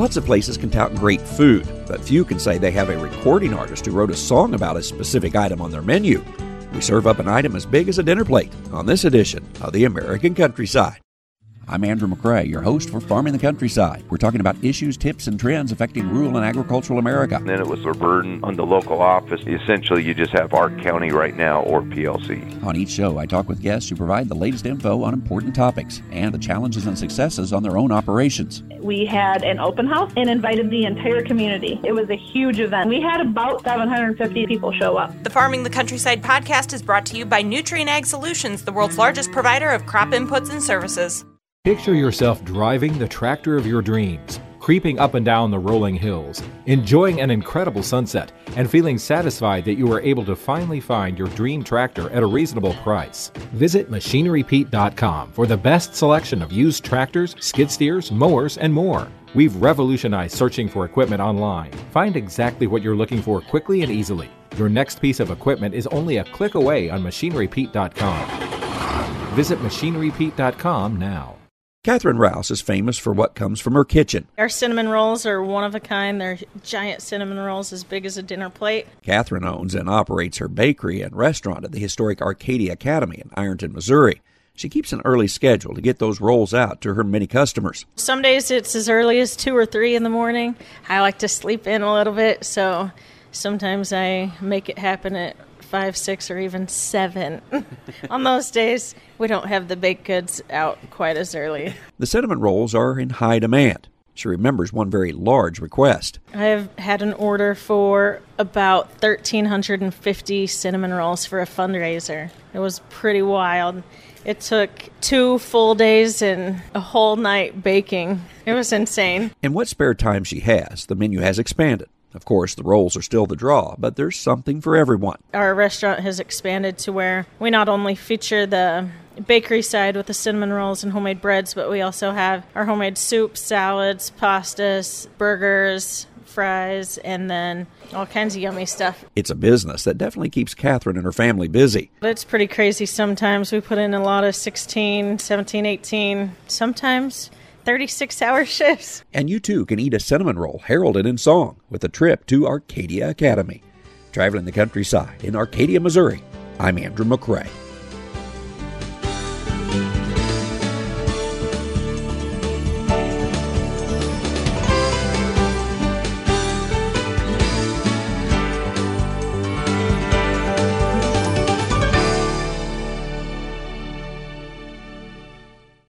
Lots of places can tout great food, but few can say they have a recording artist who wrote a song about a specific item on their menu. We serve up an item as big as a dinner plate on this edition of the American Countryside. I'm Andrew McCrae, your host for Farming the Countryside. We're talking about issues, tips, and trends affecting rural and agricultural America. And then it was a burden on the local office. Essentially, you just have Ark County right now or PLC. On each show, I talk with guests who provide the latest info on important topics and the challenges and successes on their own operations. We had an open house and invited the entire community. It was a huge event. We had about 750 people show up. The Farming the Countryside podcast is brought to you by Nutrien Ag Solutions, the world's largest provider of crop inputs and services. Picture yourself driving the tractor of your dreams, creeping up and down the rolling hills, enjoying an incredible sunset, and feeling satisfied that you were able to finally find your dream tractor at a reasonable price. Visit MachineryPete.com for the best selection of used tractors, skid steers, mowers, and more. We've revolutionized searching for equipment online. Find exactly what you're looking for quickly and easily. Your next piece of equipment is only a click away on MachineryPete.com. Visit MachineryPete.com now. Catherine Rouse is famous for what comes from her kitchen. Our cinnamon rolls are one of a kind. They're giant cinnamon rolls as big as a dinner plate. Catherine owns and operates her bakery and restaurant at the historic Arcadia Academy in Ironton, Missouri. She keeps an early schedule to get those rolls out to her many customers. Some days it's as early as 2 or 3 in the morning. I like to sleep in a little bit, so sometimes I make it happen at 5, 6, or even 7. On those days, we don't have the baked goods out quite as early. The cinnamon rolls are in high demand. She remembers one very large request. I've had an order for about 1,350 cinnamon rolls for a fundraiser. It was pretty wild. It took 2 full days and a whole night baking. It was insane. In what spare time she has, the menu has expanded. Of course, the rolls are still the draw, but there's something for everyone. Our restaurant has expanded to where we not only feature the bakery side with the cinnamon rolls and homemade breads, but we also have our homemade soups, salads, pastas, burgers, fries, and then all kinds of yummy stuff. It's a business that definitely keeps Catherine and her family busy. It's pretty crazy sometimes. We put in a lot of 16, 17, 18, sometimes 36-hour shifts. And you too can eat a cinnamon roll heralded in song with a trip to Arcadia Academy. Traveling the countryside in Arcadia, Missouri, I'm Andrew McCrae.